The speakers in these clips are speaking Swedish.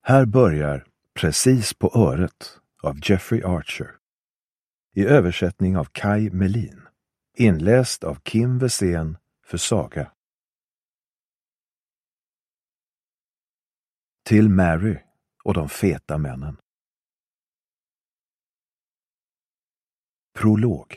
Här börjar Precis på öret av Jeffrey Archer. I översättning av Kai Melin. Inläst av Kim Wessén för Saga. Till Mary och de feta männen. Prolog.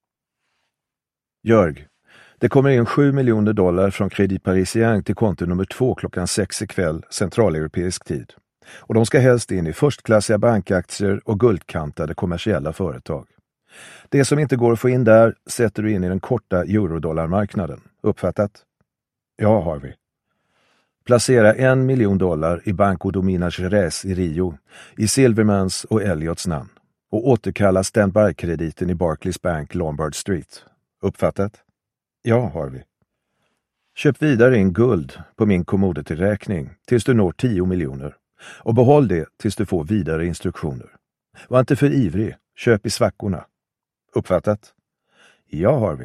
Jörg, det kommer in $7 miljoner från Credit Parisien till konto nummer 2 klockan 6 ikväll, centraleuropeisk tid. Och de ska helst in i förstklassiga bankaktier och guldkantade kommersiella företag. Det som inte går att få in där sätter du in i den korta eurodollarmarknaden. Uppfattat? Ja, Harvey. Placera $1 miljon i Banco do Minas Gerais i Rio, i Silvermans och Elliots namn. Och återkalla standby-krediten i Barclays Bank, Lombard Street. Uppfattat? Ja, Harvey. Köp vidare in guld på min commodity-räkning tills du når 10 miljoner. Och behåll det tills du får vidare instruktioner. Var inte för ivrig, köp i svackorna. Uppfattat? Ja, Harvey.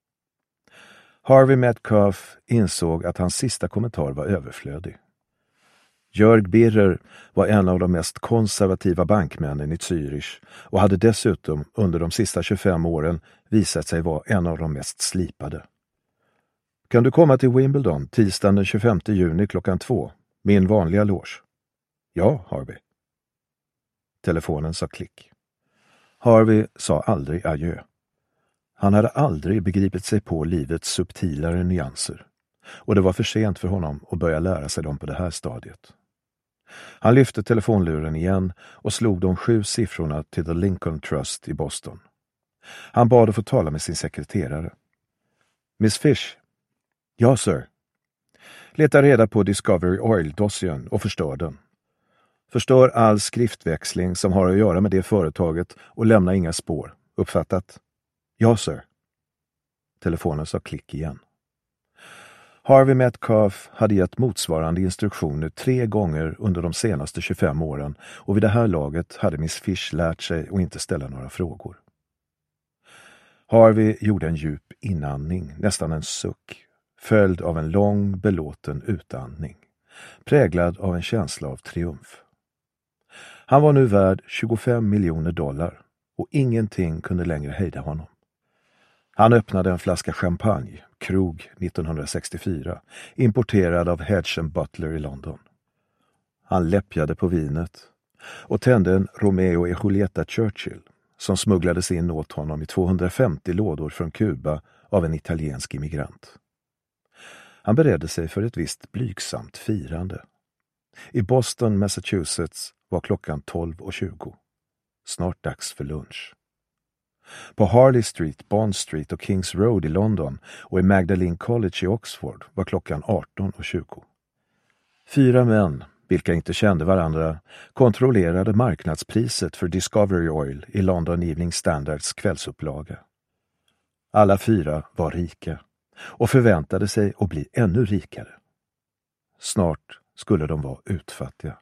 Harvey Metcalf insåg att hans sista kommentar var överflödig. Jörg Birrer var en av de mest konservativa bankmännen i Zürich och hade dessutom under de sista 25 åren visat sig vara en av de mest slipade. Kan du komma till Wimbledon tisdagen den 25 juni klockan 2, min vanliga loge? Ja, Harvey. Telefonen sa klick. Harvey sa aldrig adjö. Han hade aldrig begripit sig på livets subtilare nyanser. Och det var för sent för honom att börja lära sig dem på det här stadiet. Han lyfte telefonluren igen och slog de 7 siffrorna till The Lincoln Trust i Boston. Han bad att få tala med sin sekreterare. Miss Fish? Ja, sir. Leta reda på Discovery Oil-dossiern och förstör den. Förstör all skriftväxling som har att göra med det företaget och lämna inga spår. Uppfattat? Ja, sir. Telefonen sa klick igen. Harvey Metcalf hade gett motsvarande instruktioner 3 gånger under de senaste 25 åren och vid det här laget hade Miss Fish lärt sig att inte ställa några frågor. Harvey gjorde en djup inandning, nästan en suck, följd av en lång, belåten utandning, präglad av en känsla av triumf. Han var nu värd $25 miljoner och ingenting kunde längre hejda honom. Han öppnade en flaska champagne, Krug 1964, importerad av Hedge & Butler i London. Han läppjade på vinet och tände en Romeo och Julieta Churchill som smugglades in åt honom i 250 lådor från Kuba av en italiensk immigrant. Han beredde sig för ett visst blygsamt firande. I Boston, Massachusetts var klockan 12:20. Snart dags för lunch. På Harley Street, Bond Street och Kings Road i London och i Magdalene College i Oxford var klockan 18:20. 4 män, vilka inte kände varandra, kontrollerade marknadspriset för Discovery Oil i London Evening Standards kvällsupplaga. Alla 4 var rika och förväntade sig att bli ännu rikare. Snart skulle de vara utfattiga.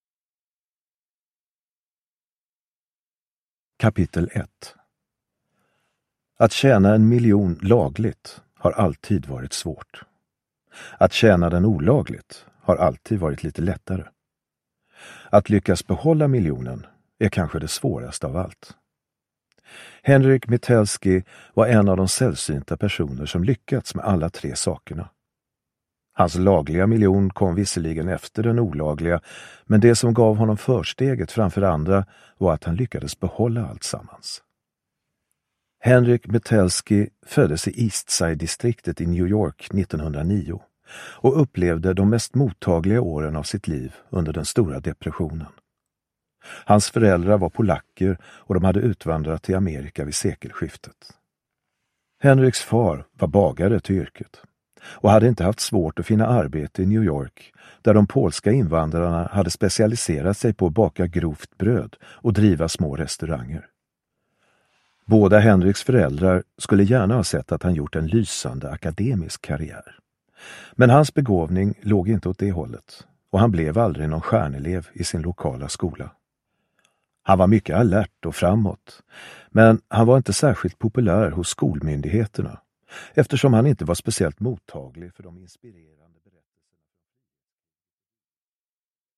Kapitel 1. Att tjäna 1 miljon lagligt har alltid varit svårt. Att tjäna den olagligt har alltid varit lite lättare. Att lyckas behålla miljonen är kanske det svåraste av allt. Henrik Mitelski var en av de sällsynta personer som lyckats med alla 3 sakerna. Hans lagliga miljon kom visserligen efter den olagliga, men det som gav honom försteget framför andra var att han lyckades behålla allt sammans. Henrik Mitelski föddes i Eastside-distriktet i New York 1909 och upplevde de mest mottagliga åren av sitt liv under den stora depressionen. Hans föräldrar var polacker och de hade utvandrat till Amerika vid sekelskiftet. Henriks far var bagare till yrket och hade inte haft svårt att finna arbete i New York, där de polska invandrarna hade specialiserat sig på att baka grovt bröd och driva små restauranger. Båda Henriks föräldrar skulle gärna ha sett att han gjort en lysande akademisk karriär. Men hans begåvning låg inte åt det hållet och han blev aldrig någon stjärnelev i sin lokala skola. Han var mycket alert och framåt, men han var inte särskilt populär hos skolmyndigheterna eftersom han inte var speciellt mottaglig för de inspirerande